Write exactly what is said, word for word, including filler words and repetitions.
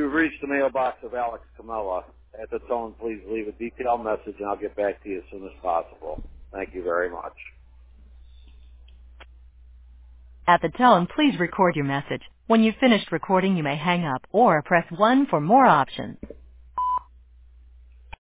You've reached the mailbox of Alex Camella. At the tone, please leave a detailed message, and I'll get back to you as soon as possible. Thank you very much. At the tone, please record your message. When you've finished recording, you may hang up or press one for more options.